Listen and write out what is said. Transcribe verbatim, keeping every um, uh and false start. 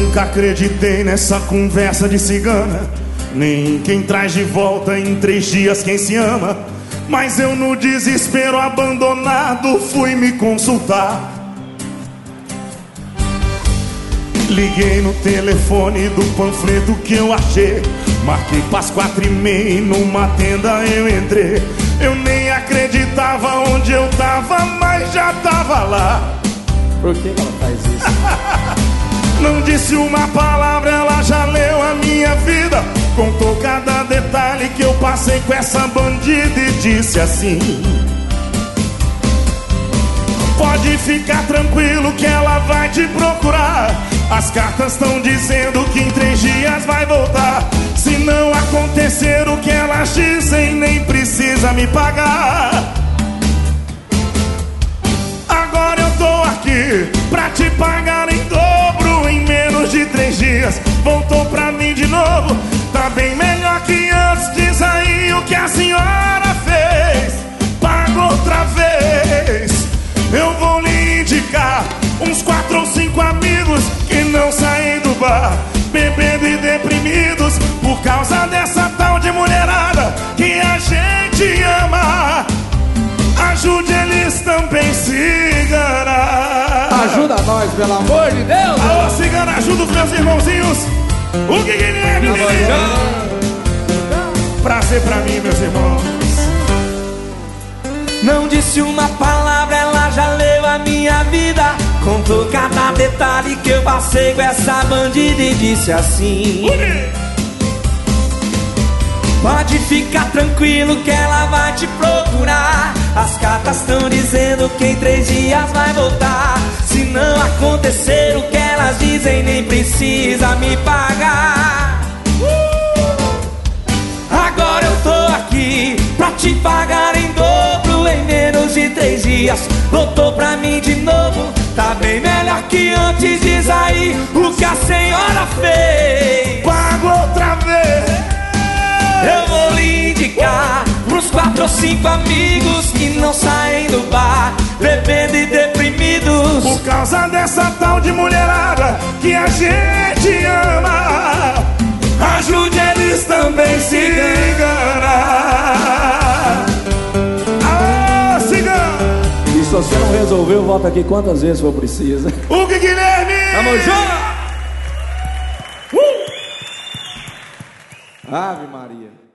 nunca acreditei nessa conversa de cigana, nem quem traz de volta em três dias quem se ama. Mas eu no desespero abandonado fui me consultar. Liguei no telefone do panfleto que eu achei, marquei pras quatro e meia e numa tenda eu entrei. Eu nem acreditava onde eu tava, mas já tava lá. Por que ela faz isso? Não disse uma palavra, ela já leu a minha vida. Contou cada detalhe que eu passei com essa bandida e disse assim: pode ficar tranquilo que ela vai te procurar. As cartas estão dizendo que em três dias vai voltar. Se não acontecer o que elas dizem, nem precisa me pagar. Agora eu tô aqui pra te pagar em dobro em menos de três dias. Voltou pra mim de novo, tá bem melhor que antes. Diz aí o que a senhora fez, paga outra vez. Eu vou lhe indicar uns quatro ou cinco amigos que não saem do bar, bebendo e deprimidos por causa dessa tal de mulherada que a gente ama. Ajude eles também, cigana. Ajuda nós, pelo amor de Deus. Alô, cigana, ajuda os meus irmãozinhos. O que Guilherme, o prazer pra mim, meus irmãos. Não disse uma palavra, ela já leu a minha vida. Contou cada detalhe que eu passei com essa bandida e disse assim: pode ficar tranquilo que ela vai te procurar. As cartas estão dizendo que em três dias vai voltar. Se não acontecer o que elas dizem, nem precisa me pagar. Agora eu tô aqui pra te pagar em dobro em menos de três dias. Voltou pra mim de novo, tá bem melhor que antes. Diz aí o que a senhora fez, pago outra vez. Eu vou lhe indicar uns quatro ou cinco amigos que não saem do bar, bebendo e deprimidos por causa dessa tal de mulherada que a gente ama. Ajude eles também, cigana. Ah, cigana. E se você não resolveu, volta aqui quantas vezes for preciso. O que Guilherme? Tamo junto. uh! Ave Maria.